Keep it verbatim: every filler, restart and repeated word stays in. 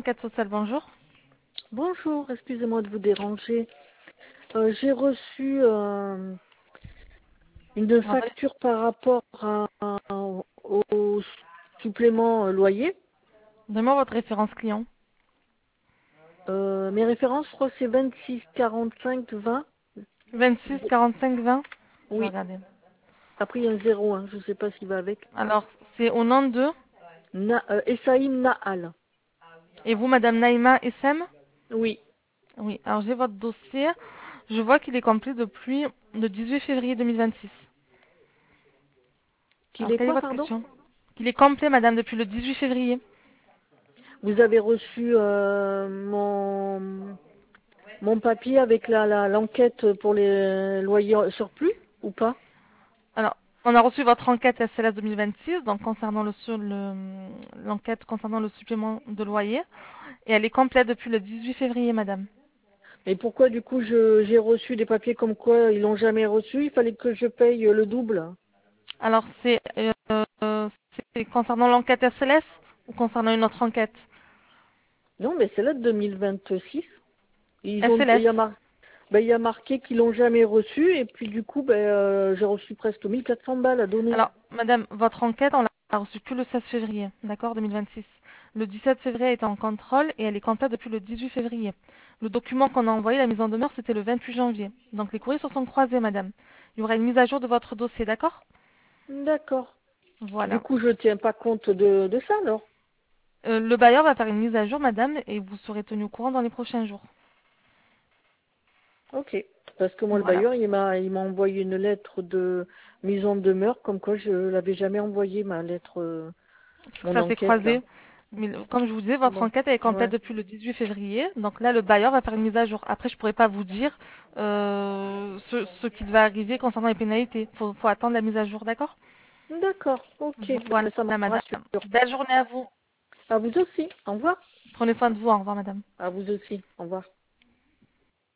l'enquête sociale, bonjour. Bonjour, excusez-moi de vous déranger. Euh, j'ai reçu euh, une Alors, attendez, facture par rapport à- à- au supplément euh, loyer. donnez-moi votre référence client. Euh, mes références, je crois que c'est vingt-six quarante-cinq vingt. vingt-six quarante-cinq vingt. Je vais Oui, regarder. après il y a un zéro, hein, je ne sais pas s'il va avec. Alors, c'est au nom de... Na, euh, Essaïm Nahal. Et vous, Madame Naïma Essem? Oui, Oui, alors j'ai votre dossier. Je vois qu'il est complet depuis le dix-huit février deux mille vingt-six. qu'il Alors, est quelle est quoi, votre pardon? question? Qu'il est complet, Madame, depuis le dix-huit février. Vous avez reçu euh, mon, mon papier avec la, la- l'enquête pour les loyers surplus ou pas? Alors, on a reçu votre enquête S L S deux mille vingt-six, donc concernant le, sur le- l'enquête concernant le supplément de loyer. Et elle est complète depuis le dix-huit février, Madame. Mais pourquoi du coup je j'ai reçu des papiers comme quoi ils l'ont jamais reçu, il fallait que je paye le double. Alors, c'est euh, c'est concernant l'enquête S L S ou concernant une autre enquête? Non, mais c'est là de deux mille vingt-six. Ils ont, il S L S. y a, mar- ben, il y a marqué qu'ils l'ont jamais reçu et puis du coup ben, euh, j'ai reçu presque mille quatre cents balles à donner. Alors, Madame, votre enquête, on l'a reçue que le seize février, d'accord, deux mille vingt-six. Le dix-sept février était en contrôle et elle est complète depuis le dix-huit février. Le document qu'on a envoyé, la mise en demeure, c'était le vingt-huit janvier. Donc les courriers se sont croisés, Madame. Il y aura une mise à jour de votre dossier, d'accord? D'accord. Du Voilà. coup je tiens pas compte de, de ça alors. Euh, le bailleur va faire une mise à jour, Madame, et vous serez tenu au courant dans les prochains jours. Ok. Parce que moi le Voilà. bailleur il m'a il m'a envoyé une lettre de mise en demeure comme quoi je l'avais jamais envoyé ma lettre, euh, Parce que mon ça s'est enquête là. croisé. Mais le- comme je vous disais, votre Bon. enquête elle est complète Ouais. depuis le dix-huit février. Donc là, le bailleur va faire une mise à jour. Après, je pourrais pas vous dire euh, ce, ce qui va arriver concernant les pénalités. Faut, faut attendre la mise à jour, d'accord? D'accord, ok. Voilà, Ben, ça me madame. rassure. Belle journée à vous. À vous aussi. Au revoir. Prenez soin de vous. Au revoir, madame. À vous aussi. Au revoir.